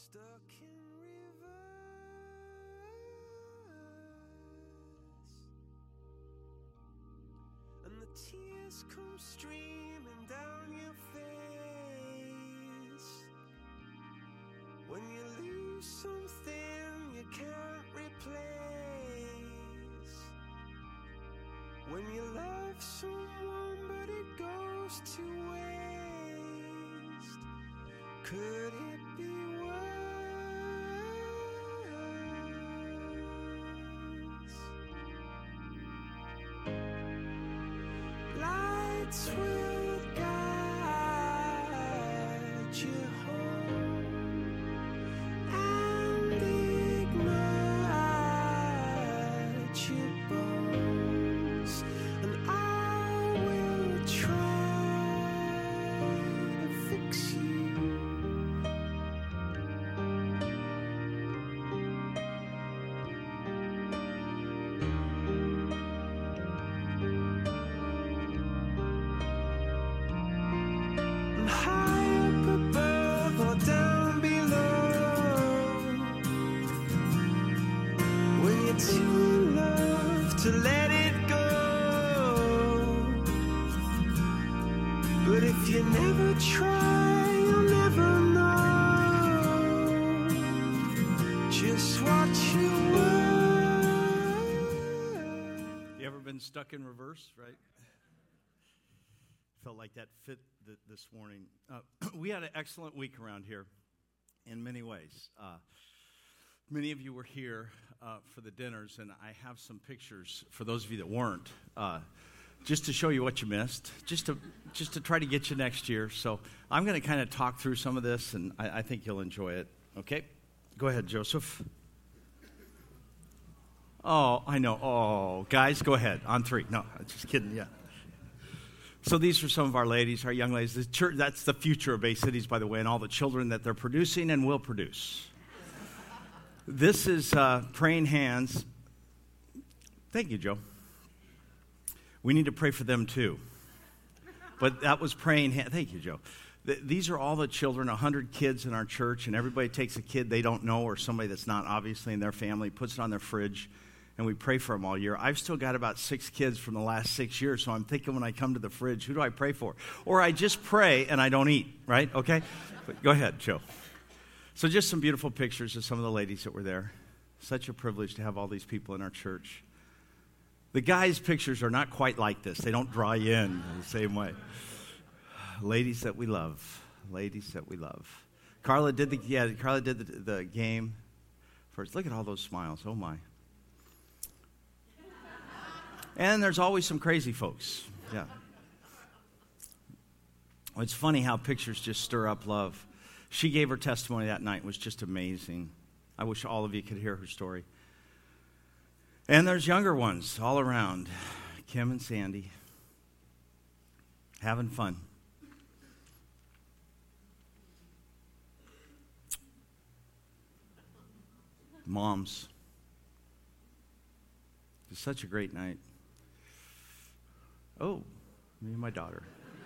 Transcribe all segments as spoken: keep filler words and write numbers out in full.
stuck in reverse, and the tears come streaming down your face when you lose something you can't replace, when you love someone but it goes to waste. Could it be worse? Lights will guide you home and ignite your bones, and I will try to fix you. To let it go, but if you never try, you'll never know just what you were. You ever been stuck in reverse, right? Felt like that fit th- this morning. Uh, we had an excellent week around here in many ways. Uh, Many of you were here uh, for the dinners, and I have some pictures for those of you that weren't, uh, just to show you what you missed, just to just to try to get you next year. So I'm going to kind of talk through some of this, and I, I think you'll enjoy it. Okay? Go ahead, Joseph. Oh, I know. Oh, guys, go ahead. On three. No, I'm just kidding. Yeah. So these are some of our ladies, our young ladies. The church, that's the future of Bay Cities, by the way, and all the children that they're producing and will produce. This is uh, Praying Hands. Thank you, Joe. We need to pray for them, too. But that was Praying Hands. Thank you, Joe. Th- these are all the children, one hundred kids in our church, and everybody takes a kid they don't know or somebody that's not obviously in their family, puts it on their fridge, and we pray for them all year. I've still got about six kids from the last six years, so I'm thinking when I come to the fridge, who do I pray for? Or I just pray and I don't eat, right? Okay? But go ahead, Joe. So just some beautiful pictures of some of the ladies that were there. Such a privilege to have all these people in our church. The guys' pictures are not quite like this. They don't draw you in the same way. Ladies that we love. Ladies that we love. Carla did the yeah. Carla did the, the game first. Look at all those smiles. Oh my. And there's always some crazy folks. Yeah. It's funny how pictures just stir up love. She gave her testimony that night. It was just amazing. I wish all of you could hear her story. And there's younger ones all around. Kim and Sandy. Having fun. Moms. It's such a great night. Oh, me and my daughter.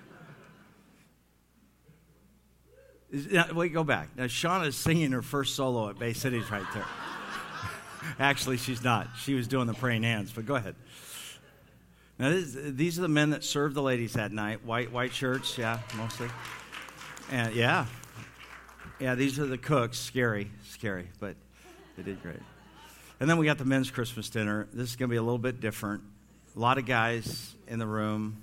Is, now, wait, go back. Now, Shauna's singing her first solo at Bay Cities right there. Actually, she's not. She was doing the Praying Hands, but go ahead. Now, this, these are the men that served the ladies that night. White white shirts, yeah, mostly. And yeah. Yeah, these are the cooks. Scary, scary, but they did great. And then we got the men's Christmas dinner. This is going to be a little bit different. A lot of guys in the room.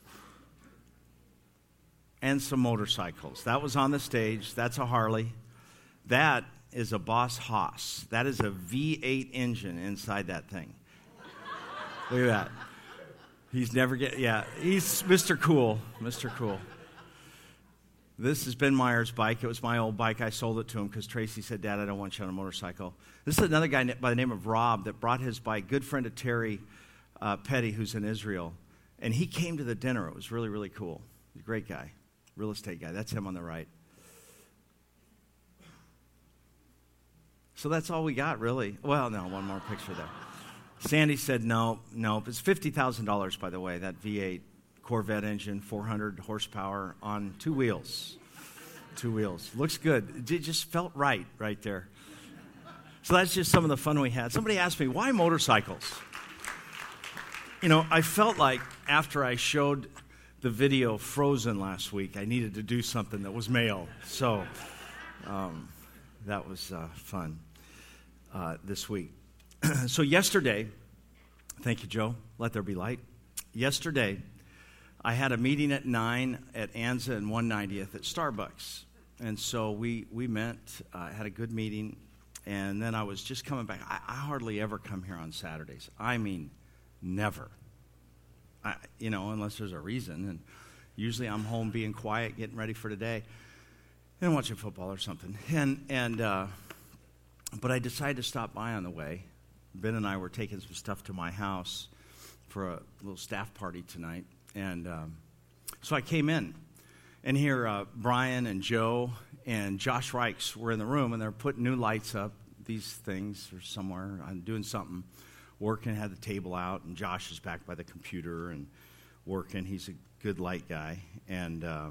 And some motorcycles. That was on the stage. That's a Harley. That is a Boss Haas. That is a V eight engine inside that thing. Look at that. He's never get. Yeah, he's Mister Cool. Mister Cool. This is Ben Meyer's bike. It was my old bike. I sold it to him because Tracy said, "Dad, I don't want you on a motorcycle." This is another guy by the name of Rob that brought his bike. Good friend of Terry uh, Petty, who's in Israel, and he came to the dinner. It was really, really cool. He's a great guy. Real estate guy. That's him on the right. So that's all we got, really. Well, no, one more picture there. Sandy said, no, no. It's fifty thousand dollars, by the way, that V eight Corvette engine, four hundred horsepower on two wheels. Two wheels. Looks good. It just felt right, right there. So that's just some of the fun we had. Somebody asked me, why motorcycles? You know, I felt like after I showed the video Frozen last week, I needed to do something that was male. So um, that was uh, fun uh, this week. So yesterday, thank you, Joe. Let there be light. Yesterday, I had a meeting at nine at Anza and one ninetieth at Starbucks. And so we, we met, uh, had a good meeting, and then I was just coming back. I, I hardly ever come here on Saturdays. I mean, never. I, you know, unless there's a reason. And usually I'm home being quiet, getting ready for today, and watching football or something. And and uh, but I decided to stop by on the way. Ben and I were taking some stuff to my house for a little staff party tonight. And um, so I came in. And here, uh, Brian and Joe and Josh Reichs were in the room, and they're putting new lights up. These things are somewhere. I'm doing something, working, had the table out, and Josh is back by the computer and working. He's a good light guy. And uh,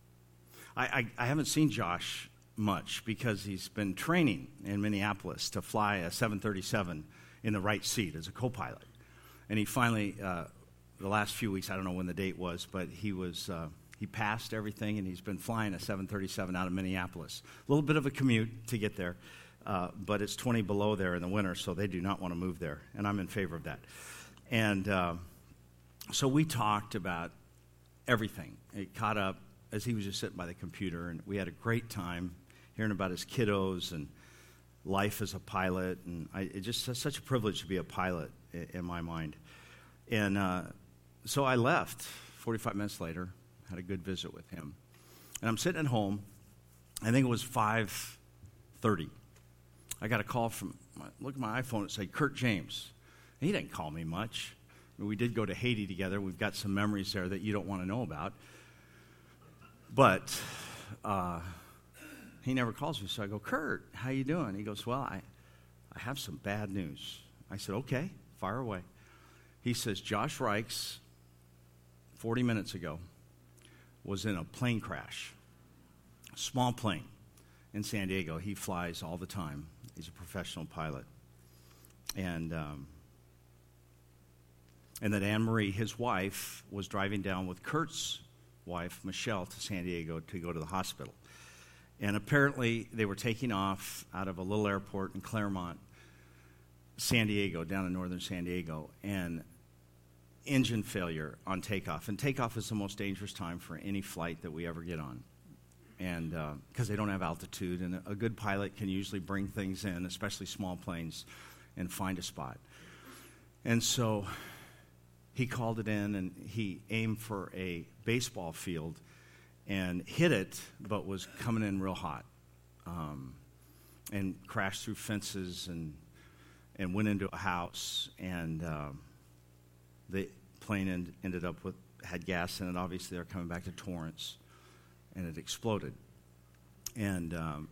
I, I, I haven't seen Josh much because he's been training in Minneapolis to fly a seven thirty-seven in the right seat as a co-pilot. And he finally, uh, the last few weeks, I don't know when the date was, but he was... Uh, He passed everything, and he's been flying a seven thirty-seven out of Minneapolis. A little bit of a commute to get there, uh, but it's twenty below there in the winter, so they do not want to move there, and I'm in favor of that. And uh, so we talked about everything. It caught up as he was just sitting by the computer, and we had a great time hearing about his kiddos and life as a pilot, and I, it just it's such a privilege to be a pilot in, in my mind. And uh, so I left forty-five minutes later. Had a good visit with him. And I'm sitting at home. I think it was five thirty. I got a call from, my, look at my iPhone, it said, Kurt James. And he didn't call me much. I mean, we did go to Haiti together. We've got some memories there that you don't want to know about. But uh, he never calls me. So I go, Kurt, how you doing? He goes, well, I, I have some bad news. I said, okay, fire away. He says, Josh Reichs, forty minutes ago, was in a plane crash, a small plane in San Diego. He flies all the time. He's a professional pilot. And um, and that Anne-Marie, his wife, was driving down with Kurt's wife, Michelle, to San Diego to go to the hospital. And apparently they were taking off out of a little airport in Claremont, San Diego, down in northern San Diego, and engine failure on takeoff. And takeoff is the most dangerous time for any flight that we ever get on. And because uh, they don't have altitude, and a, a good pilot can usually bring things in, especially small planes, and find a spot. And so he called it in, and he aimed for a baseball field and hit it, but was coming in real hot, um, and crashed through fences and and went into a house. And um, the plane end, ended up with had gas in it. Obviously, they're coming back to Torrance, and it exploded. And um,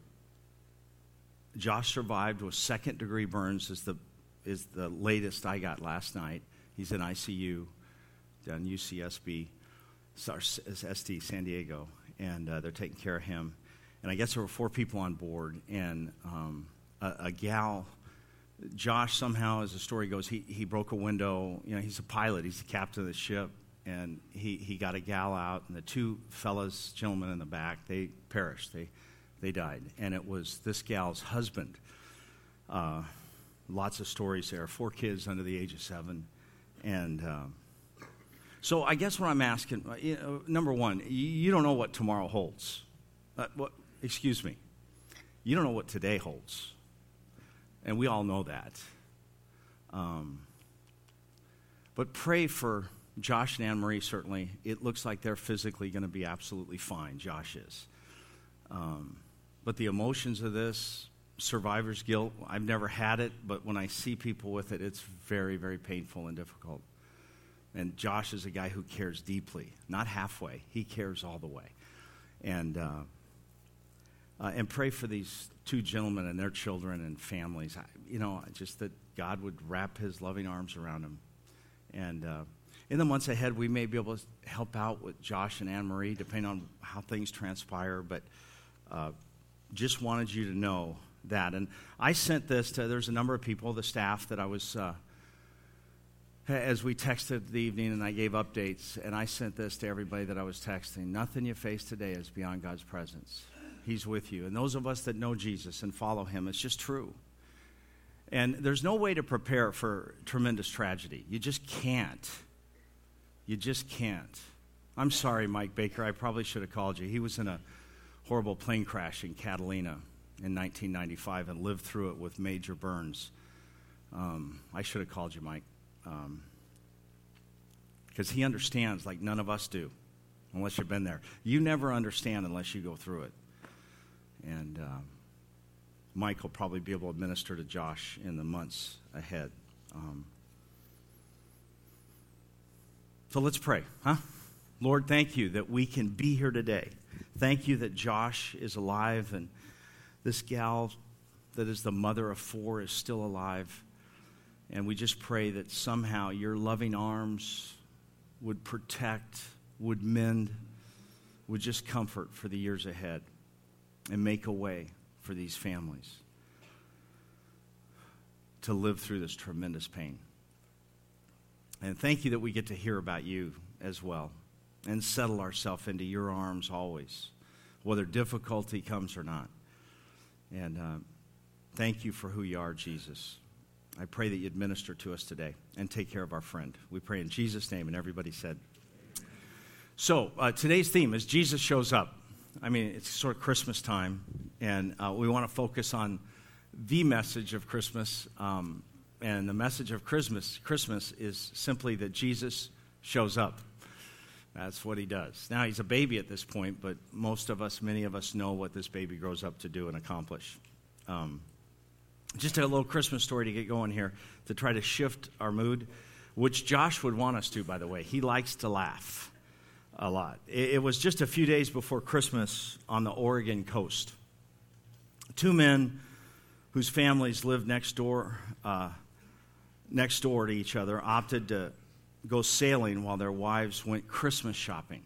Josh survived with second degree burns. Is the is the latest I got last night. He's in I C U down U C S B, S D San Diego, and uh, they're taking care of him. And I guess there were four people on board, and um, a, a gal. Josh somehow, as the story goes, he, he broke a window. You know, he's a pilot. He's the captain of the ship. And he, he got a gal out, and the two fellas, gentlemen in the back, they perished. They they died. And it was this gal's husband. Uh, lots of stories there. Four kids under the age of seven. And um, so I guess what I'm asking, you know, number one, you, you don't know what tomorrow holds. Uh, what, excuse me. You don't know what today holds. And we all know that. Um, but pray for Josh and Anne-Marie, certainly. It looks like they're physically going to be absolutely fine. Josh is. Um, but the emotions of this, survivor's guilt, I've never had it, but when I see people with it, it's very, very painful and difficult. And Josh is a guy who cares deeply, not halfway. He cares all the way. And uh, uh, and pray for these two gentlemen and their children and families. I, you know, just that God would wrap his loving arms around them. And uh, in the months ahead, we may be able to help out with Josh and Anne-Marie, depending on how things transpire. But uh, just wanted you to know that. And I sent this to, there's a number of people, the staff that I was, uh, as we texted the evening and I gave updates, and I sent this to everybody that I was texting. Nothing you face today is beyond God's presence. He's with you. And those of us that know Jesus and follow him, it's just true. And there's no way to prepare for tremendous tragedy. You just can't. You just can't. I'm sorry, Mike Baker. I probably should have called you. He was in a horrible plane crash in Catalina in nineteen ninety-five and lived through it with major burns. Um, I should have called you, Mike. Because um, he understands like none of us do, unless you've been there. You never understand unless you go through it. And um, Mike will probably be able to minister to Josh in the months ahead. Um, so let's pray, huh? Lord, thank you that we can be here today. Thank you that Josh is alive and this gal that is the mother of four is still alive. And we just pray that somehow your loving arms would protect, would mend, would just comfort for the years ahead and make a way for these families to live through this tremendous pain. And thank you that we get to hear about you as well and settle ourselves into your arms always, whether difficulty comes or not. And uh, thank you for who you are, Jesus. I pray that you'd minister to us today and take care of our friend. We pray in Jesus' name, and everybody said. So uh, today's theme is Jesus shows up. I mean, it's sort of Christmas time, and uh, we want to focus on the message of Christmas. Um, and the message of Christmas, Christmas is simply that Jesus shows up. That's what he does. Now, he's a baby at this point, but most of us, many of us know what this baby grows up to do and accomplish. Um Just a little Christmas story to get going here to try to shift our mood, which Josh would want us to, by the way. He likes to laugh a lot. It was just a few days before Christmas on the Oregon coast. Two men whose families lived next door, uh, next door to each other opted to go sailing while their wives went Christmas shopping.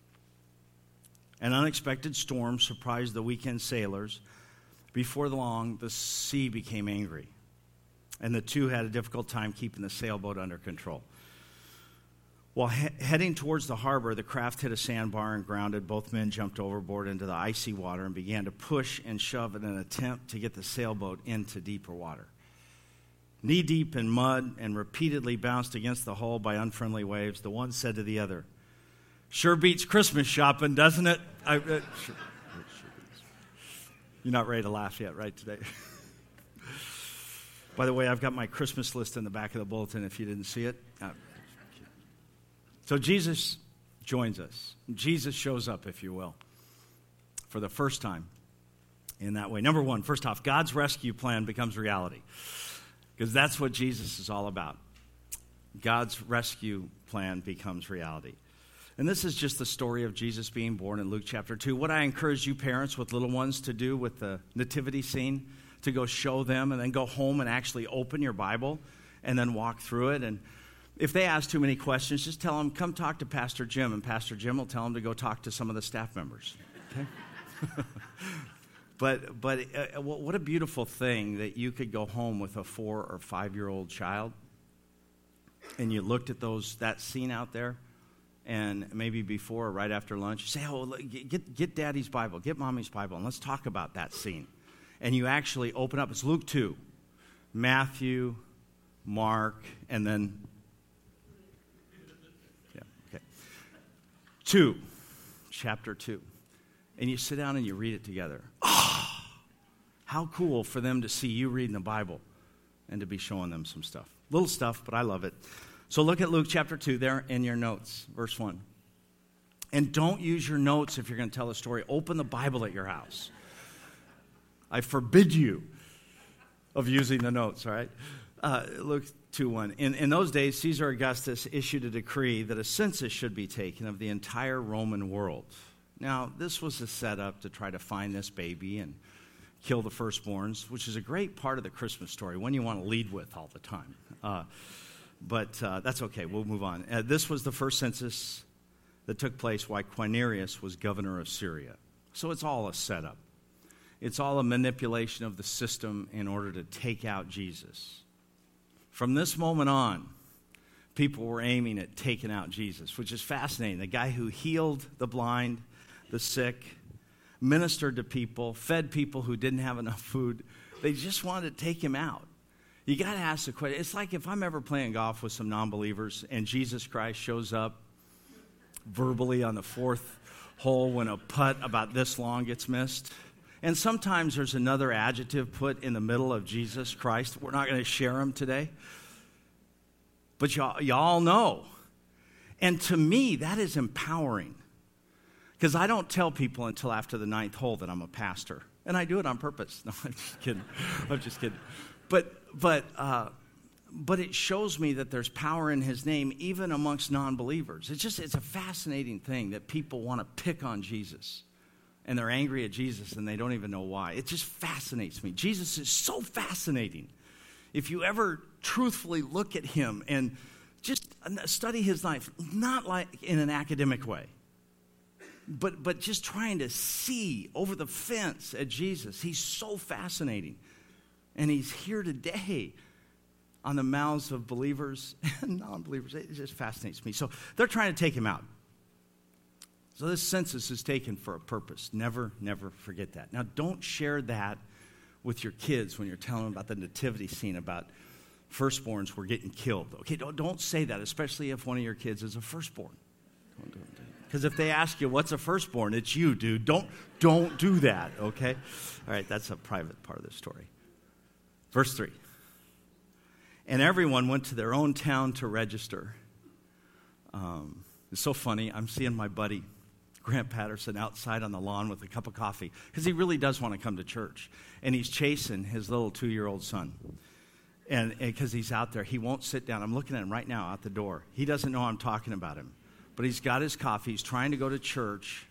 An unexpected storm surprised the weekend sailors. Before long, the sea became angry, and the two had a difficult time keeping the sailboat under control. While he- heading towards the harbor, the craft hit a sandbar and grounded. Both men jumped overboard into the icy water and began to push and shove in an attempt to get the sailboat into deeper water. Knee-deep in mud and repeatedly bounced against the hull by unfriendly waves, the one said to the other, "Sure beats Christmas shopping, doesn't it?" I, uh, sure. You're not ready to laugh yet, right, today? By the way, I've got my Christmas list in the back of the bulletin if you didn't see it. Uh, so Jesus joins us. Jesus shows up, if you will, for the first time in that way. Number one, first off, God's rescue plan becomes reality, because that's what Jesus is all about. God's rescue plan becomes reality. And this is just the story of Jesus being born in Luke chapter two. What I encourage you parents with little ones to do with the nativity scene, to go show them and then go home and actually open your Bible and then walk through it. And if they ask too many questions, just tell them, come talk to Pastor Jim, and Pastor Jim will tell them to go talk to some of the staff members. Okay? but but uh, what a beautiful thing that you could go home with a four or five-year-old child and you looked at those that scene out there. And maybe before or right after lunch, you say, oh, get, get Daddy's Bible, get Mommy's Bible, and let's talk about that scene. And you actually open up, it's Luke two, Matthew, Mark, and then, yeah, okay, two, chapter two. And you sit down and you read it together. Oh, how cool for them to see you reading the Bible and to be showing them some stuff. Little stuff, but I love it. So look at Luke chapter two there in your notes, verse one. And don't use your notes if you're going to tell a story. Open the Bible at your house. I forbid you of using the notes, all right? Uh, Luke two one. In, in those days, Caesar Augustus issued a decree that a census should be taken of the entire Roman world. Now, this was a setup to try to find this baby and kill the firstborns, which is a great part of the Christmas story, one you want to lead with all the time. Uh But uh, that's okay. We'll move on. Uh, this was the first census that took place while Quirinius was governor of Syria. So it's all a setup. It's all a manipulation of the system in order to take out Jesus. From this moment on, people were aiming at taking out Jesus, which is fascinating. The guy who healed the blind, the sick, ministered to people, fed people who didn't have enough food. They just wanted to take him out. You got to ask the question. It's like if I'm ever playing golf with some non-believers and Jesus Christ shows up verbally on the fourth hole when a putt about this long gets missed. And sometimes there's another adjective put in the middle of Jesus Christ. We're not going to share them today. But y'all, y'all know. And to me, that is empowering. Because I don't tell people until after the ninth hole that I'm a pastor. And I do it on purpose. No, I'm just kidding. I'm just kidding. But, but, uh, but it shows me that there's power in his name even amongst non-believers. It's just, it's a fascinating thing that people want to pick on Jesus. And they're angry at Jesus and they don't even know why. It just fascinates me. Jesus is so fascinating. If you ever truthfully look at him and just study his life, not like in an academic way, but, but just trying to see over the fence at Jesus. He's so fascinating. And he's here today on the mouths of believers and non-believers. It just fascinates me. So they're trying to take him out. So this census is taken for a purpose. Never, never forget that. Now, don't share that with your kids when you're telling them about the nativity scene, about firstborns were getting killed. Okay, don't, don't say that, especially if one of your kids is a firstborn. Because if they ask you, what's a firstborn? It's you, dude. Don't, don't do that, okay? All right, that's a private part of the story. Verse three. And everyone went to their own town to register. Um, it's so funny. I'm seeing my buddy, Grant Patterson, outside on the lawn with a cup of coffee because he really does want to come to church. And he's chasing his little two-year-old son. And because he's out there, he won't sit down. I'm looking at him right now out the door. He doesn't know I'm talking about him. But he's got his coffee. He's trying to go to church.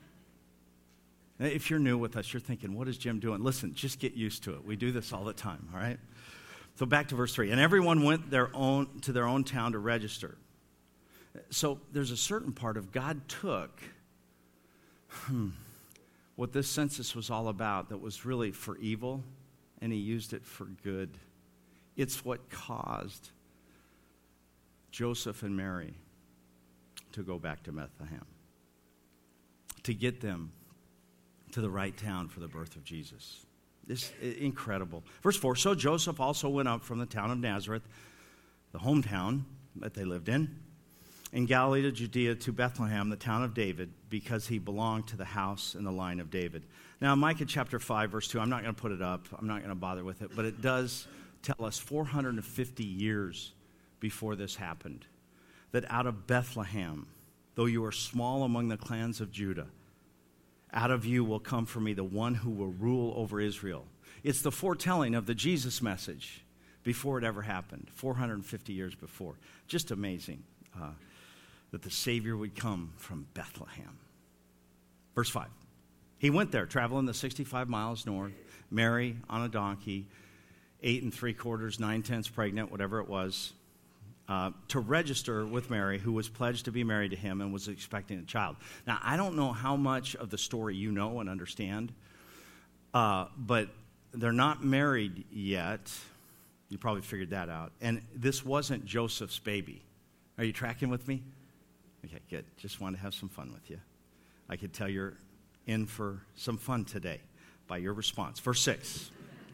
If you're new with us, you're thinking, what is Jim doing? Listen, just get used to it. We do this all the time, all right? So back to verse three. And everyone went their own to their own town to register. So there's a certain part of God took hmm, what this census was all about that was really for evil, and he used it for good. It's what caused Joseph and Mary to go back to Bethlehem, to get them to the right town for the birth of Jesus. This is incredible. Verse four, so Joseph also went up from the town of Nazareth, the hometown that they lived in, in Galilee to Judea to Bethlehem, the town of David, because he belonged to the house and the line of David. Now, Micah chapter five, verse two, I'm not going to put it up. I'm not going to bother with it, but it does tell us four hundred fifty years before this happened, that out of Bethlehem, though you are small among the clans of Judah, out of you will come for me the one who will rule over Israel. It's the foretelling of the Jesus message before it ever happened, four hundred fifty years before. Just amazing uh, that the Savior would come from Bethlehem. Verse five. He went there, traveling the sixty-five miles north, Mary on a donkey, eight and three quarters, nine tenths pregnant, whatever it was, Uh, to register with Mary, who was pledged to be married to him and was expecting a child. Now, I don't know how much of the story you know and understand, uh, but they're not married yet. You probably figured that out. And this wasn't Joseph's baby. Are you tracking with me? Okay, good. Just wanted to have some fun with you. I could tell you're in for some fun today by your response. Verse six.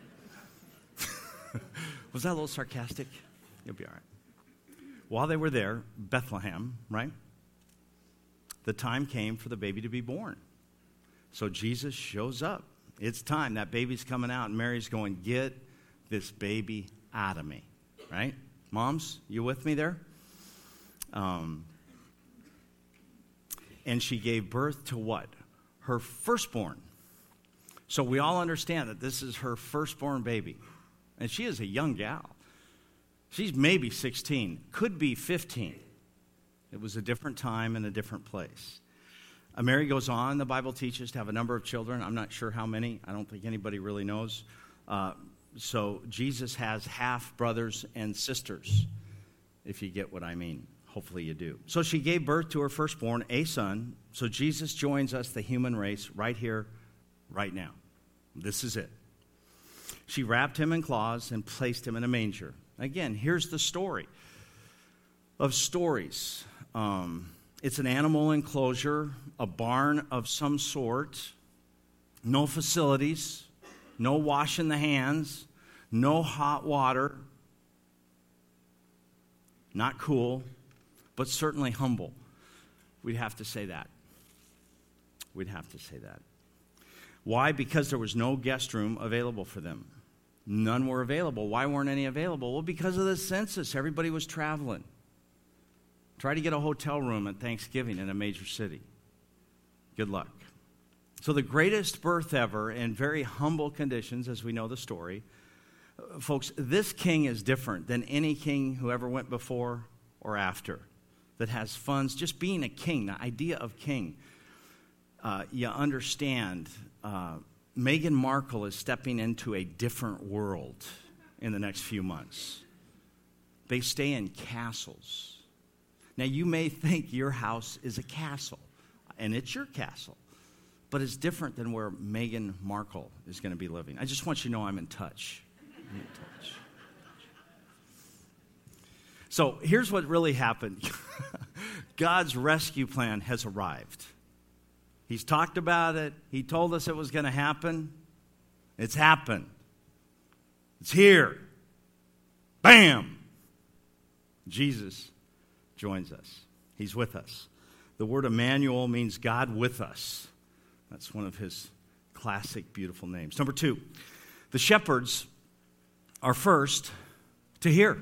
Was that a little sarcastic? You'll be all right. While they were there, Bethlehem, right? The time came for the baby to be born. So Jesus shows up. It's time. That baby's coming out. And Mary's going, get this baby out of me, right? Moms, you with me there? Um, and she gave birth to what? Her firstborn. So we all understand that this is her firstborn baby. And she is a young gal. She's maybe sixteen, could be fifteen. It was a different time and a different place. Uh, Mary goes on, the Bible teaches, to have a number of children. I'm not sure how many. I don't think anybody really knows. Uh, so Jesus has half brothers and sisters, if you get what I mean. Hopefully you do. So she gave birth to her firstborn, a son. So Jesus joins us, the human race, right here, right now. This is it. She wrapped him in cloths and placed him in a manger. Again, here's the story of stories. Um, it's an animal enclosure, a barn of some sort, no facilities, no washing the hands, no hot water. Not cool, but certainly humble. We'd have to say that. We'd have to say that. Why? Because there was no guest room available for them. None were available. Why weren't any available? Well, because of the census. Everybody was traveling. Try to get a hotel room at Thanksgiving in a major city. Good luck. So the greatest birth ever in very humble conditions, as we know the story. Folks, this king is different than any king who ever went before or after that has funds. Just being a king, the idea of king. Uh, you understand, uh, Meghan Markle is stepping into a different world in the next few months. They stay in castles. Now, you may think your house is a castle, and it's your castle, but it's different than where Meghan Markle is going to be living. I just want you to know I'm in touch. I'm in touch. So here's what really happened. God's rescue plan has arrived. He's talked about it. He told us it was going to happen. It's happened. It's here. Bam! Jesus joins us. He's with us. The word Emmanuel means God with us. That's one of his classic, beautiful names. Number two, the shepherds are first to hear.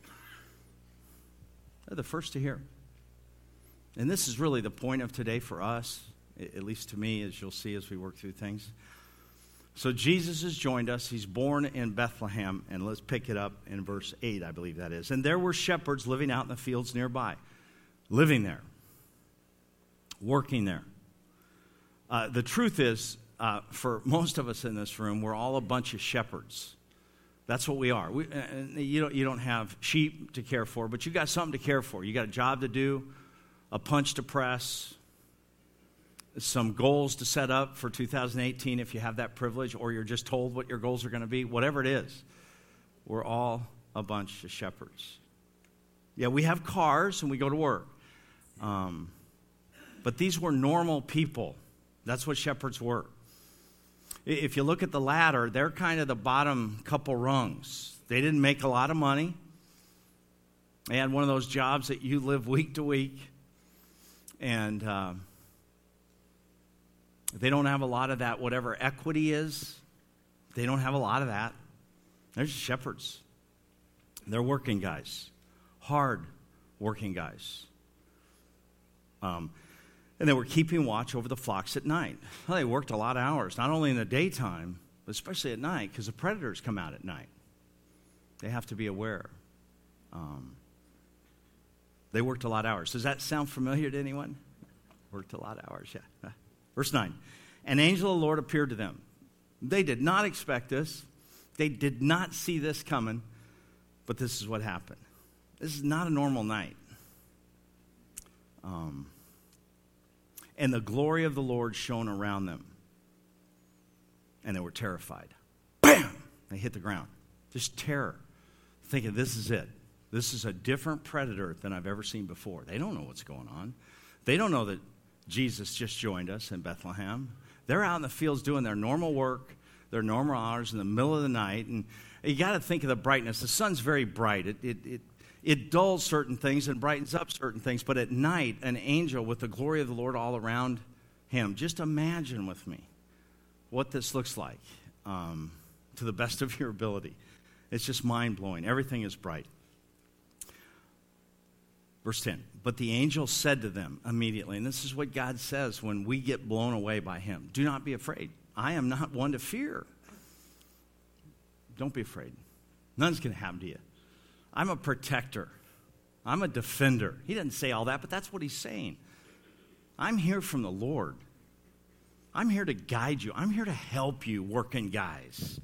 They're the first to hear. And this is really the point of today for us, at least to me, as you'll see as we work through things. So Jesus has joined us. He's born in Bethlehem, and let's pick it up in verse eight, I believe that is. And there were shepherds living out in the fields nearby, living there, working there. Uh, the truth is, uh, for most of us in this room, we're all a bunch of shepherds. That's what we are. We, uh, you don't, you don't have sheep to care for, but you got something to care for. You got a job to do, a punch to press, some goals to set up for two thousand eighteen if you have that privilege, or you're just told what your goals are going to be. Whatever it is, we're all a bunch of shepherds. Yeah, we have cars and we go to work. Um, but these were normal people. That's what shepherds were. If you look at the ladder, they're kind of the bottom couple rungs. They didn't make a lot of money. They had one of those jobs that you live week to week. And uh, they don't have a lot of that, whatever equity is. They don't have a lot of that. They're just shepherds. They're working guys. Hard working guys. Um And they were keeping watch over the flocks at night. Well, they worked a lot of hours, not only in the daytime, but especially at night, because the predators come out at night. They have to be aware. Um, they worked a lot of hours. Does that sound familiar to anyone? Worked a lot of hours, yeah. Verse nine. An angel of the Lord appeared to them. They did not expect this. They did not see this coming, but this is what happened. This is not a normal night. Um... And the glory of the Lord shone around them. And they were terrified. Bam! They hit the ground. Just terror. Thinking, this is it. This is a different predator than I've ever seen before. They don't know what's going on. They don't know that Jesus just joined us in Bethlehem. They're out in the fields doing their normal work, their normal hours in the middle of the night. And you got to think of the brightness. The sun's very bright. It, it, it It dulls certain things and brightens up certain things. But at night, an angel with the glory of the Lord all around him. Just imagine with me what this looks like um, to the best of your ability. It's just mind-blowing. Everything is bright. Verse ten. But the angel said to them immediately, and this is what God says when we get blown away by him. Do not be afraid. I am not one to fear. Don't be afraid. None's going to happen to you. I'm a protector. I'm a defender. He doesn't say all that, but that's what he's saying. I'm here from the Lord. I'm here to guide you. I'm here to help you, working guys.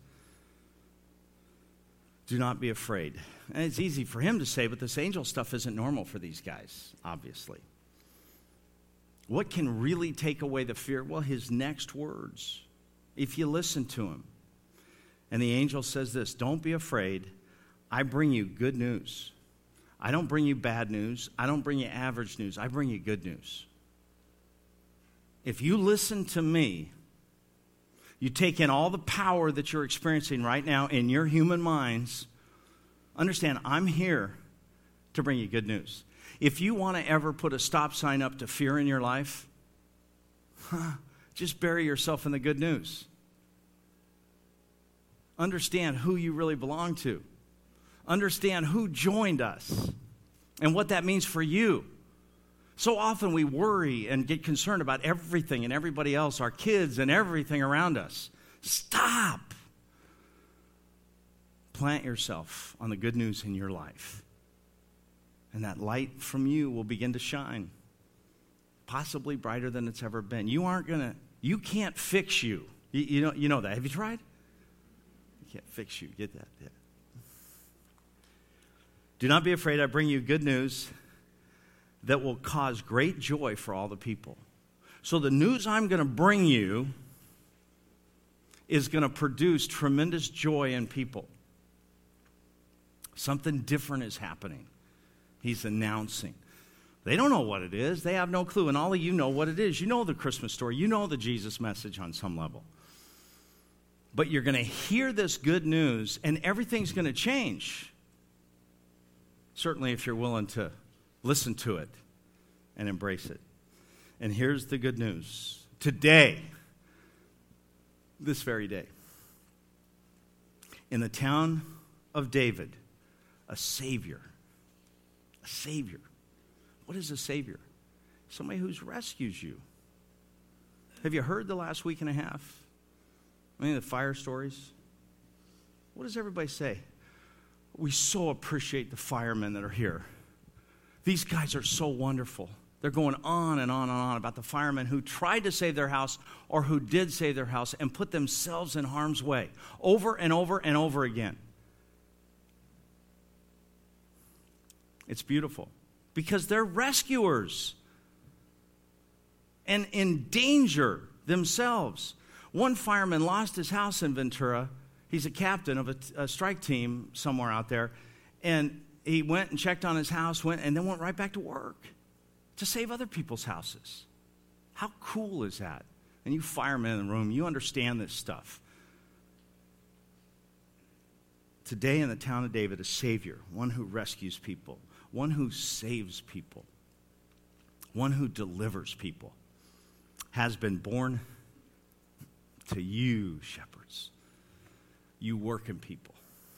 Do not be afraid. And it's easy for him to say, but this angel stuff isn't normal for these guys, obviously. What can really take away the fear? Well, his next words. if you listen to him. And the angel says this, don't be afraid. I bring you good news. I don't bring you bad news. I don't bring you average news. I bring you good news. If you listen to me, you take in all the power that you're experiencing right now in your human minds, understand, I'm here to bring you good news. If you want to ever put a stop sign up to fear in your life, huh, just bury yourself in the good news. Understand who you really belong to. Understand who joined us and what that means for you. So often we worry and get concerned about everything and everybody else, our kids and everything around us. Stop. Plant yourself on the good news in your life. And that light from you will begin to shine, possibly brighter than it's ever been. You aren't going to, you can't fix you. you. You know, you know that. Have you tried? You can't fix you. Get that? Yeah. Do not be afraid. I bring you good news that will cause great joy for all the people. So the news I'm going to bring you is going to produce tremendous joy in people. Something different is happening. He's announcing. They don't know what it is. They have no clue. And all of you know what it is. You know the Christmas story. You know the Jesus message on some level. But you're going to hear this good news, and everything's going to change. Certainly if you're willing to listen to it and embrace it. And here's the good news. Today, this very day, in the town of David, a Savior. A Savior. What is a Savior? Somebody who rescues you. Have you heard the last week and a half? Any of the fire stories? What does everybody say? We so appreciate the firemen that are here. These guys are so wonderful. They're going on and on and on about the firemen who tried to save their house or who did save their house and put themselves in harm's way over and over and over again. It's beautiful because they're rescuers and in danger themselves. One fireman lost his house in Ventura. He's a captain of a, a strike team somewhere out there. And he went and checked on his house, went and then went right back to work to save other people's houses. How cool is that? And you firemen in the room, you understand this stuff. Today in the town of David, a Savior, one who rescues people, one who saves people, one who delivers people, has been born to you, shepherds. You working people.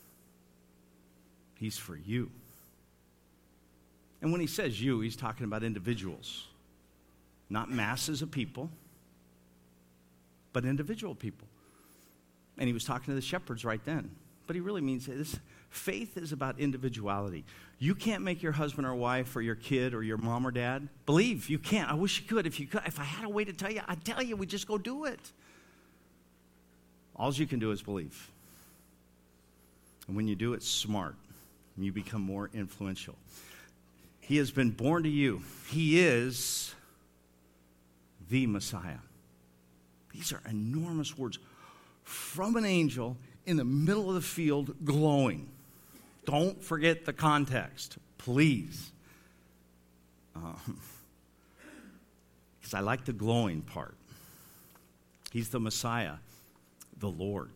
He's for you. And when he says you, he's talking about individuals, not masses of people, but individual people. And he was talking to the shepherds right then. But he really means this. Faith is about individuality. You can't make your husband or wife or your kid or your mom or dad believe. You can't. I wish you could. If you could, if I had a way to tell you, I'd tell you, we'd just go do it. All you can do is believe. And when you do it smart, you become more influential. He has been born to you. He is the Messiah. These are enormous words from an angel in the middle of the field glowing. Don't forget the context, please. Um, because I like the glowing part. He's the Messiah, the Lord.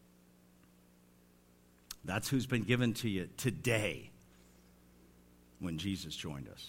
That's who's been given to you today when Jesus joined us.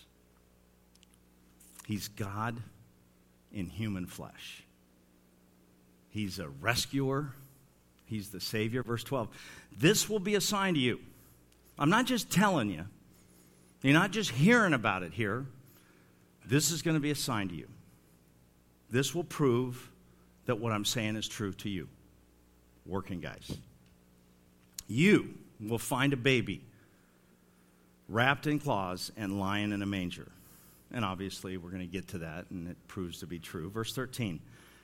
He's God in human flesh. He's a rescuer. He's the Savior. Verse twelve, this will be a sign to you. I'm not just telling you. You're not just hearing about it here. This is going to be a sign to you. This will prove that what I'm saying is true to you. Working guys. You will find a baby wrapped in cloths and lying in a manger. And obviously we're going to get to that, and it proves to be true. Verse thirteen.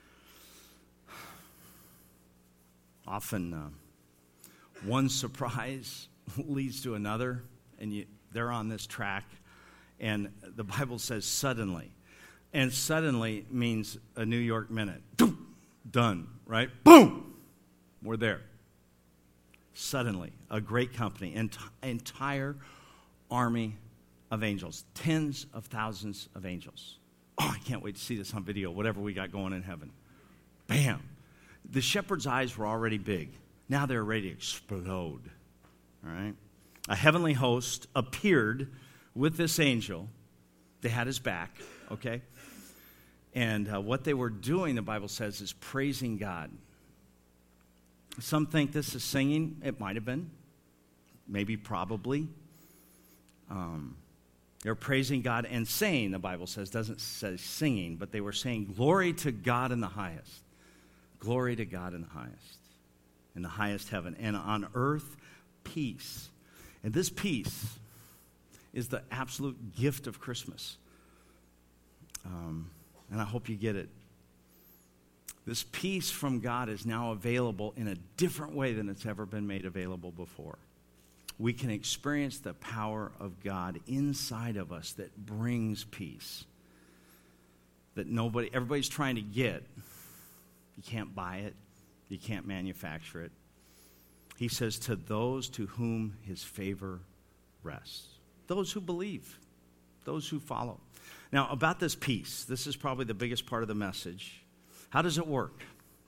Often uh, one surprise leads to another, and you, they're on this track. And the Bible says suddenly. And suddenly means a New York minute. Done, right? Boom! We're there. Suddenly, a great company, an entire army of angels, tens of thousands of angels. Oh, I can't wait to see this on video, whatever we got going in heaven. Bam! The shepherd's eyes were already big. Now they're ready to explode. All right? A heavenly host appeared with this angel. They had his back, okay? And uh, what they were doing, the Bible says, is praising God. Some think this is singing. It might have been. Maybe, probably. Um, they're praising God and saying, the Bible says, doesn't say singing, but they were saying, glory to God in the highest. Glory to God in the highest. In the highest heaven. And on earth, peace. And this peace is the absolute gift of Christmas. Um, and I hope you get it. This peace from God is now available in a different way than it's ever been made available before. We can experience the power of God inside of us that brings peace. That nobody, everybody's trying to get. You can't buy it. You can't manufacture it. He says, to those to whom his favor rests. Those who believe. Those who follow. Now, about this peace, this is probably the biggest part of the message. How does it work?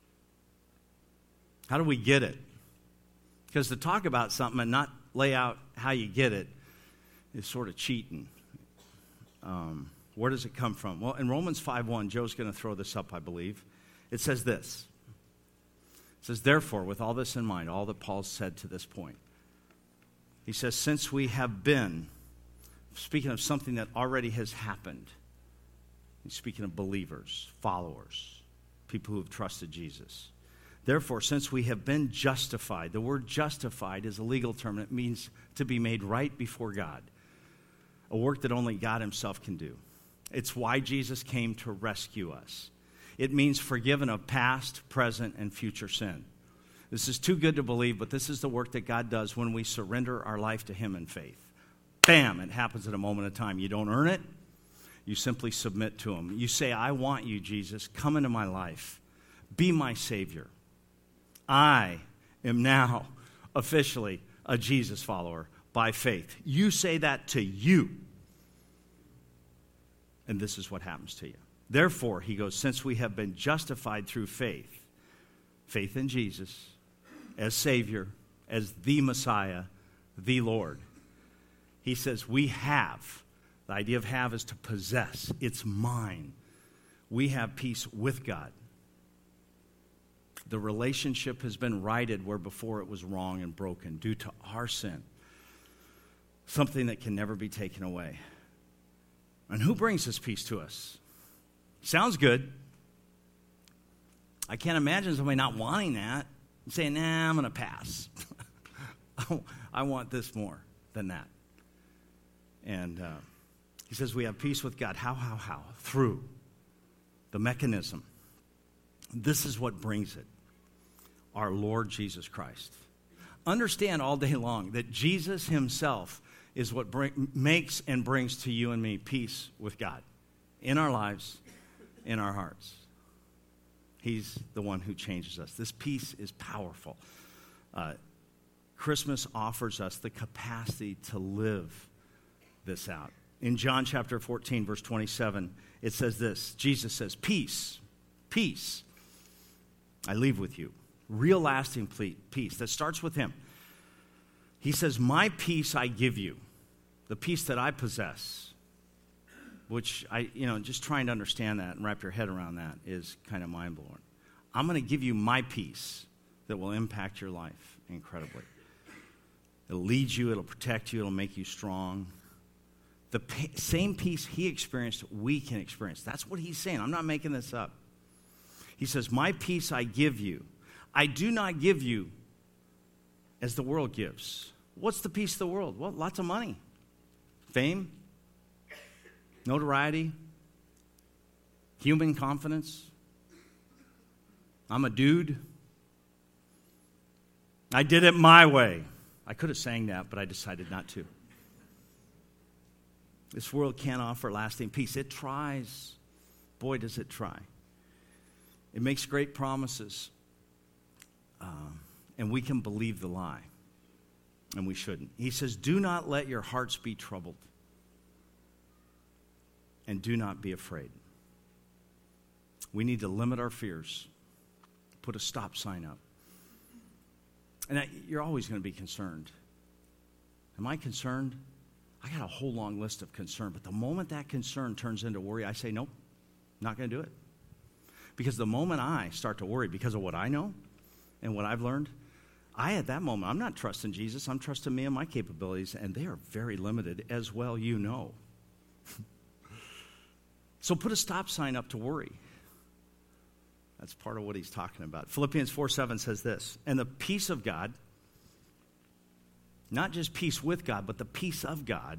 How do we get it? Because to talk about something and not lay out how you get it is sort of cheating. Um, where does it come from? Well, in Romans five one, Joe's going to throw this up, I believe. It says this. It says, therefore, with all this in mind, all that Paul said to this point, he says, since we have been, speaking of something that already has happened, he's speaking of believers, followers, people who have trusted Jesus. Therefore, since we have been justified, the word justified is a legal term. It means to be made right before God, a work that only God himself can do. It's why Jesus came to rescue us. It means forgiven of past, present, and future sin. This is too good to believe, but this is the work that God does when we surrender our life to him in faith. Bam! It happens at a moment of time. You don't earn it. You simply submit to him. You say, I want you, Jesus. Come into my life. Be my Savior. I am now officially a Jesus follower by faith. You say that to you. And this is what happens to you. Therefore, he goes, since we have been justified through faith, faith in Jesus as Savior, as the Messiah, the Lord, he says we have. The idea of have is to possess. It's mine. We have peace with God. The relationship has been righted where before it was wrong and broken due to our sin. Something that can never be taken away. And who brings this peace to us? Sounds good. I can't imagine somebody not wanting that and saying, nah, I'm going to pass. I want this more than that. And uh, he says we have peace with God. How, how, how? Through the mechanism. This is what brings it. Our Lord Jesus Christ. Understand all day long that Jesus himself is what bring, makes and brings to you and me peace with God in our lives, in our hearts. He's the one who changes us. This peace is powerful. Uh, Christmas offers us the capacity to live this out. In John chapter fourteen, verse twenty-seven, it says this. Jesus says, peace, peace, I leave with you. Real lasting peace that starts with him. He says, my peace I give you, the peace that I possess, which I, you know, just trying to understand that and wrap your head around that is kind of mind-blowing. I'm going to give you my peace that will impact your life incredibly. It'll lead you, it'll protect you, it'll make you strong. The pa- same peace he experienced, we can experience. That's what he's saying. I'm not making this up. He says, my peace I give you. I do not give you as the world gives. What's the peace of the world? Well, lots of money. Fame. Notoriety. Human confidence. I'm a dude. I did it my way. I could have sang that, but I decided not to. This world can't offer lasting peace. It tries. Boy, does it try. It makes great promises. Um, and we can believe the lie. And we shouldn't. He says, do not let your hearts be troubled. And do not be afraid. We need to limit our fears. Put a stop sign up. And I, you're always going to be concerned. Am I concerned? I got a whole long list of concern. But the moment that concern turns into worry, I say, nope, not going to do it. Because the moment I start to worry because of what I know and what I've learned, I, at that moment, I'm not trusting Jesus. I'm trusting me and my capabilities, and they are very limited, as well you know. So put a stop sign up to worry. That's part of what he's talking about. Philippians four seven says this, and the peace of God, not just peace with God, but the peace of God.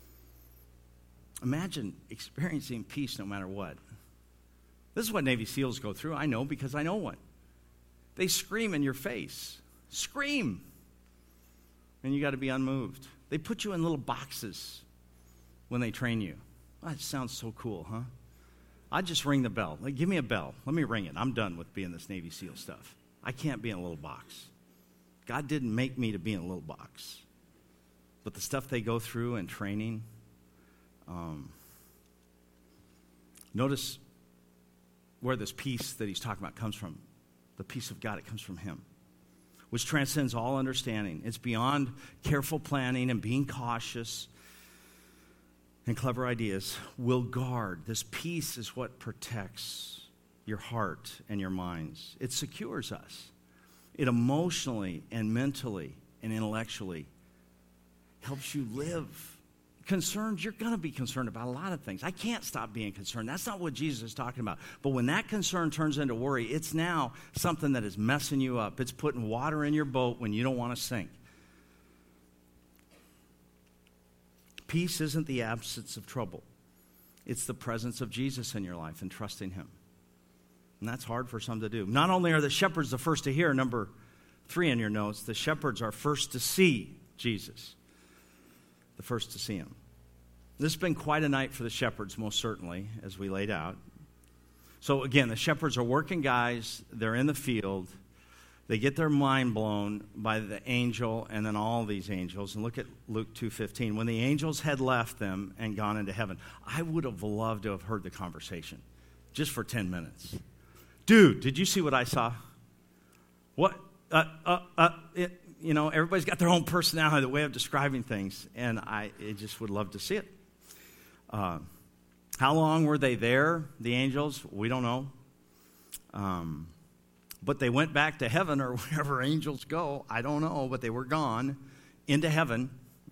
Imagine experiencing peace no matter what. This is what Navy SEALs go through. I know because I know one. They scream in your face. Scream. And you got to be unmoved. They put you in little boxes when they train you. Oh, that sounds so cool, huh? I'd just ring the bell. Like, give me a bell. Let me ring it. I'm done with being this Navy SEAL stuff. I can't be in a little box. God didn't make me to be in a little box. But the stuff they go through in training, um, notice where this peace that he's talking about comes from. The peace of God, it comes from him, which transcends all understanding. It's beyond careful planning and being cautious and clever ideas. Will guard. This peace is what protects your heart and your minds. It secures us. It emotionally and mentally and intellectually helps you live. Concerns, you're going to be concerned about a lot of things. I can't stop being concerned. That's not what Jesus is talking about. But when that concern turns into worry, it's now something that is messing you up. It's putting water in your boat when you don't want to sink. Peace isn't the absence of trouble. It's the presence of Jesus in your life and trusting him. And that's hard for some to do. Not only are the shepherds the first to hear, number three in your notes, the shepherds are first to see Jesus. The first to see him. This has been quite a night for the shepherds, most certainly, as we laid out. So again, the shepherds are working guys. They're in the field. They get their mind blown by the angel and then all these angels. And look at Luke two fifteen. When the angels had left them and gone into heaven, I would have loved to have heard the conversation just for ten minutes. Dude, did you see what I saw? What? Uh, uh, uh, it, you know, everybody's got their own personality, the way of describing things, and I, I just would love to see it. Uh, how long were they there, the angels? We don't know. Um, but they went back to heaven, or wherever angels go. I don't know, but they were gone into heaven,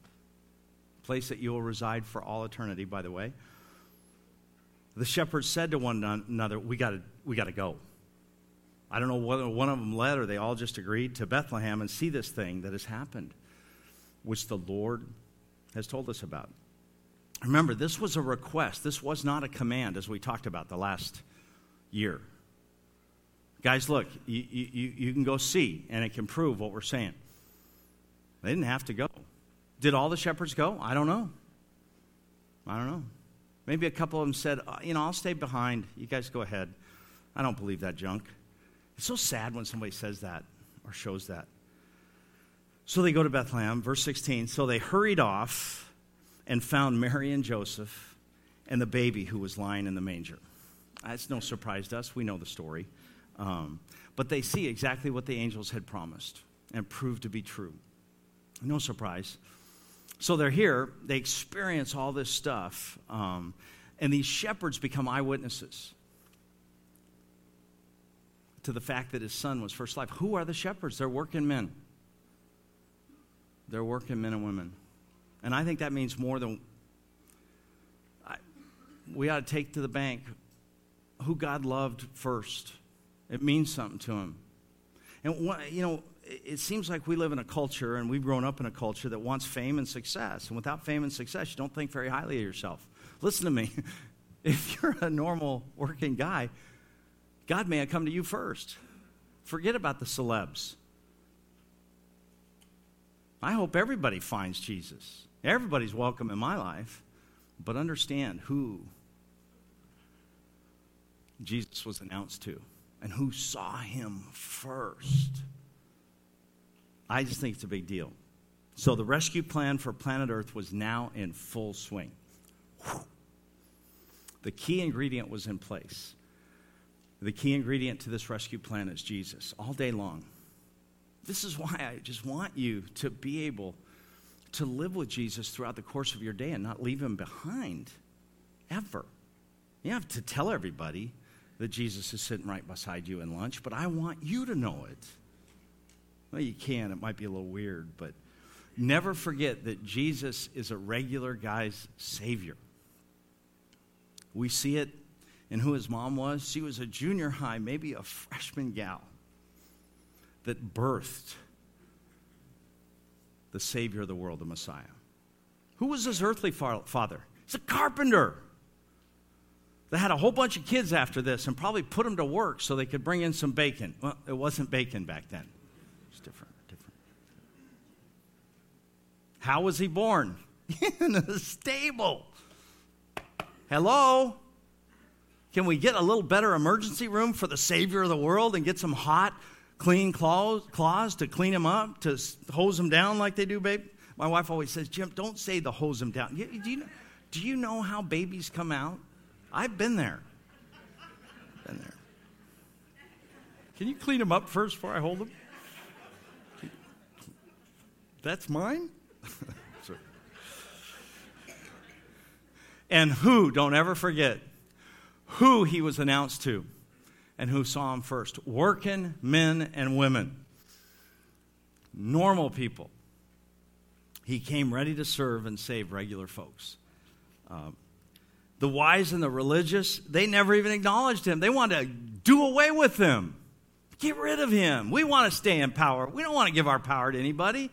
place that you will reside for all eternity, by the way. The shepherds said to one another, we got to we got to go. I don't know whether one of them led or they all just agreed to Bethlehem and see this thing that has happened, which the Lord has told us about. Remember, this was a request. This was not a command, as we talked about the last year. Guys, look, you, you, you can go see, and it can prove what we're saying. They didn't have to go. Did all the shepherds go? I don't know. I don't know. Maybe a couple of them said, oh, you know, I'll stay behind. You guys go ahead. I don't believe that junk. It's so sad when somebody says that or shows that. So they go to Bethlehem, verse sixteen. So they hurried off and found Mary and Joseph and the baby who was lying in the manger. That's no surprise to us. We know the story. Um, but they see exactly what the angels had promised and proved to be true. No surprise. So they're here. They experience all this stuff. Um, and these shepherds become eyewitnesses to the fact that his son was first life. Who are the shepherds? They're working men. They're working men and women. And I think that means more than... I, we ought to take to the bank who God loved first. It means something to him. And, you know, it seems like we live in a culture, and we've grown up in a culture that wants fame and success. And without fame and success, you don't think very highly of yourself. Listen to me. If you're a normal working guy, God may have come to you first. Forget about the celebs. I hope everybody finds Jesus. Everybody's welcome in my life. But understand who Jesus was announced to and who saw him first. I just think it's a big deal. So the rescue plan for planet Earth was now in full swing. Whew. The key ingredient was in place. The key ingredient to this rescue plan is Jesus, all day long. This is why I just want you to be able to live with Jesus throughout the course of your day and not leave him behind, ever. You have to tell everybody that Jesus is sitting right beside you in lunch, but I want you to know it. Well, you can. It might be a little weird, but never forget that Jesus is a regular guy's Savior. We see it in who his mom was. She was a junior high, maybe a freshman gal that birthed the Savior of the world, the Messiah. Who was his earthly father? He's a carpenter. They had a whole bunch of kids after this and probably put them to work so they could bring in some bacon. Well, it wasn't bacon back then. It's different, different. How was he born? In a stable. Hello? Can we get a little better emergency room for the Savior of the world and get some hot, clean claws, claws to clean him up, to hose him down like they do, babe? My wife always says, Jim, don't say the hose him down. Do you know, do you know how babies come out? I've been there. Been there. Can you clean him up first before I hold him? That's mine? Sorry. And who, don't ever forget, who he was announced to and who saw him first. Working men and women. Normal people. He came ready to serve and save regular folks. Um, the wise and the religious, they never even acknowledged him. They wanted to do away with him. Get rid of him. We want to stay in power. We don't want to give our power to anybody.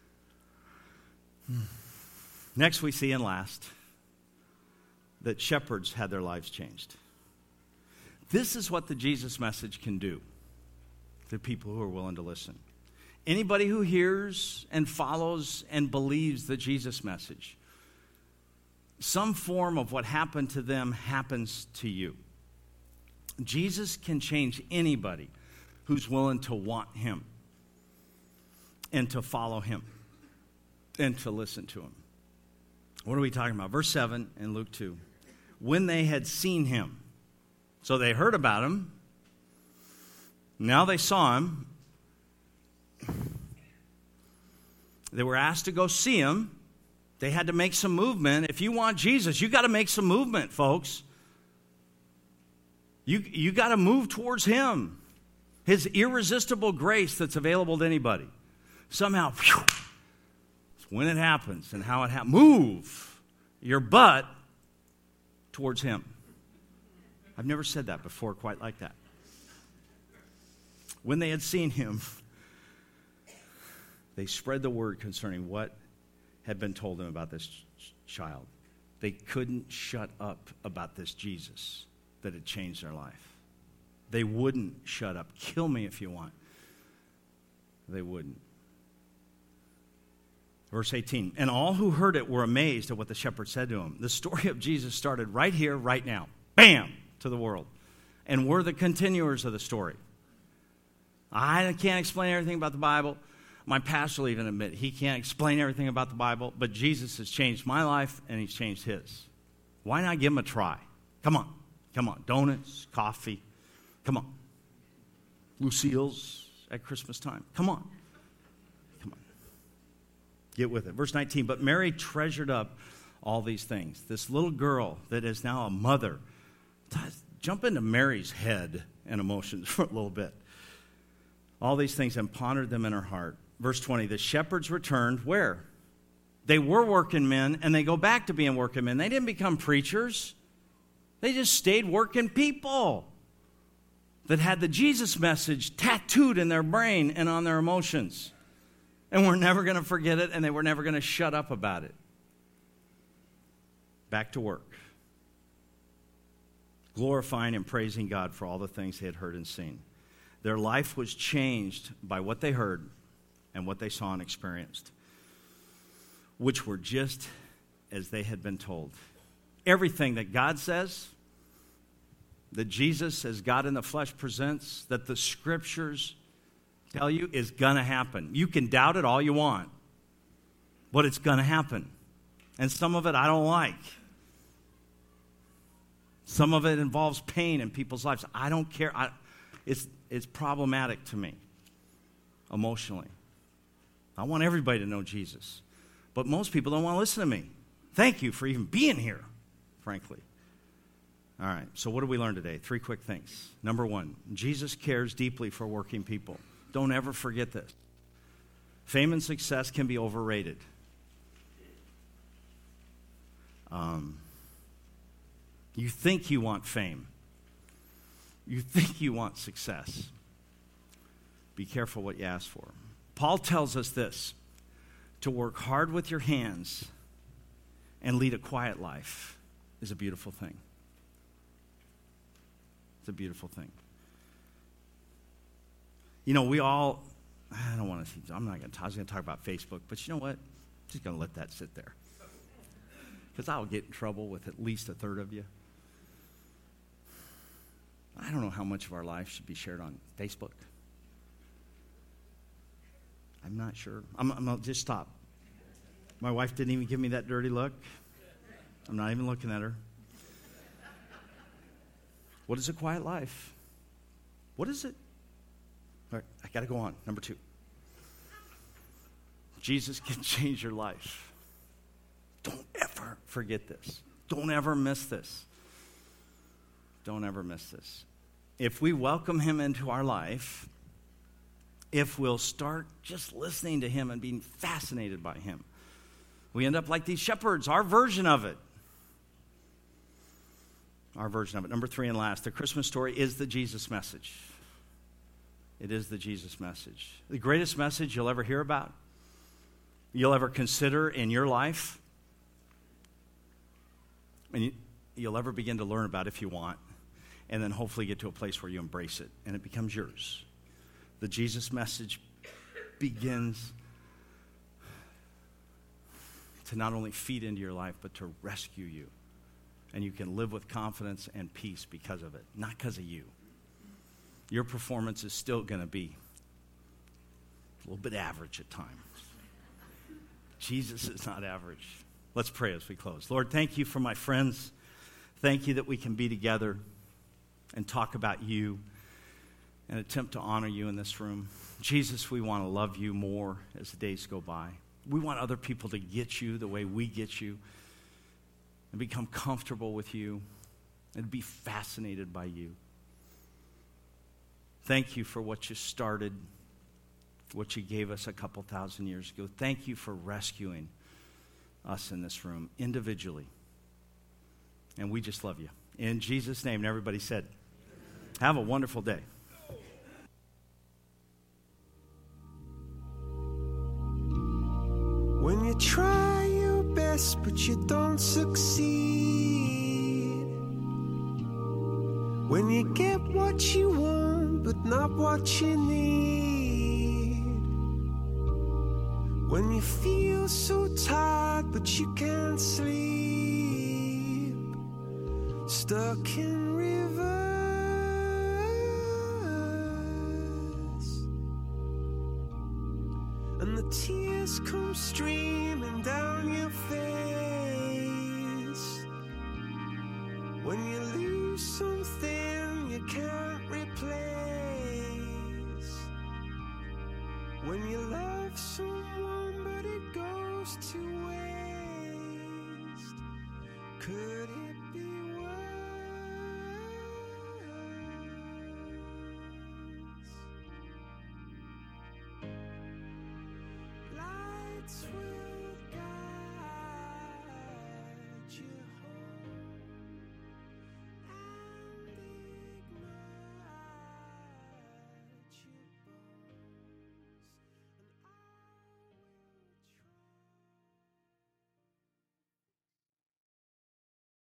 Next we see, and last, that shepherds had their lives changed. This is what the Jesus message can do to people who are willing to listen. Anybody who hears and follows and believes the Jesus message, some form of what happened to them happens to you. Jesus can change anybody who's willing to want him and to follow him and to listen to him. What are we talking about? Verse seven in Luke two. When they had seen him. So they heard about him. Now they saw him. They were asked to go see him. They had to make some movement. If you want Jesus, you got to make some movement, folks. You, you got to move towards him. His irresistible grace that's available to anybody. Somehow, whew, it's when it happens and how it happens. Move your butt towards him. I've never said that before quite like that. When they had seen him, they spread the word concerning what had been told them about this child. They couldn't shut up about this Jesus that had changed their life. They wouldn't shut up. Kill me if you want. They wouldn't. Verse eighteen, and all who heard it were amazed at what the shepherd said to him. The story of Jesus started right here, right now. Bam! To the world. And we're the continuers of the story. I can't explain everything about the Bible. My pastor will even admit he can't explain everything about the Bible, but Jesus has changed my life and he's changed his. Why not give him a try? Come on. Come on. Donuts, coffee. Come on. Lucille's at Christmas time. Come on. Come on. Get with it. Verse nineteen, but Mary treasured up all these things. This little girl that is now a mother. Jump into Mary's head and emotions for a little bit. All these things and pondered them in her heart. Verse twenty, the shepherds returned where? They were working men, and they go back to being working men. They didn't become preachers. They just stayed working people that had the Jesus message tattooed in their brain and on their emotions. And we're never going to forget it, and they were never going to shut up about it. Back to work. Glorifying and praising God for all the things they had heard and seen. Their life was changed by what they heard and what they saw and experienced, which were just as they had been told. Everything that God says, that Jesus, as God in the flesh presents, that the scriptures tell you is going to happen. You can doubt it all you want, but it's going to happen. And some of it I don't like. Some of it involves pain in people's lives. I don't care. I, it's, it's problematic to me emotionally. I want everybody to know Jesus. But most people don't want to listen to me. Thank you for even being here, frankly. All right, so what did we learn today? Three quick things. Number one, Jesus cares deeply for working people. Don't ever forget this. Fame and success can be overrated. Um, you think you want fame. You think you want success. Be careful what you ask for. Paul tells us this, to work hard with your hands and lead a quiet life is a beautiful thing. It's a beautiful thing. You know, we all, I don't want to, I'm not going to, I was going to talk about Facebook, but you know what? I'm just going to let that sit there. Because I'll get in trouble with at least a third of you. I don't know how much of our life should be shared on Facebook. I'm not sure. I'm, I'm I'll just stop. My wife didn't even give me that dirty look. I'm not even looking at her. What is a quiet life? What is it? All right, I got to go on. Number two. Jesus can change your life. Don't ever forget this. Don't ever miss this. Don't ever miss this. If we welcome him into our life, if we'll start just listening to him and being fascinated by him, we end up like these shepherds, our version of it. Our version of it. Number three and last, the Christmas story is the Jesus message. It is the Jesus message. The greatest message you'll ever hear about, you'll ever consider in your life, and you, you'll ever begin to learn about if you want, and then hopefully get to a place where you embrace it, and it becomes yours. The Jesus message begins to not only feed into your life, but to rescue you. And you can live with confidence and peace because of it, not because of you. Your performance is still going to be a little bit average at times. Jesus is not average. Let's pray as we close. Lord, thank you for my friends. Thank you that we can be together and talk about you and attempt to honor you in this room. Jesus, we want to love you more as the days go by. We want other people to get you the way we get you and become comfortable with you and be fascinated by you. Thank you for what you started, what you gave us a couple thousand years ago. Thank you for rescuing us in this room individually. And we just love you. In Jesus' name, and everybody said, have a wonderful day. When you try your best but you don't succeed, when you get what you want but not what you need, when you feel so tired but you can't sleep, stuck in rivers, and the tears come streaming down your face, when you lose something you can't replace, when you love someone but it goes to waste, could it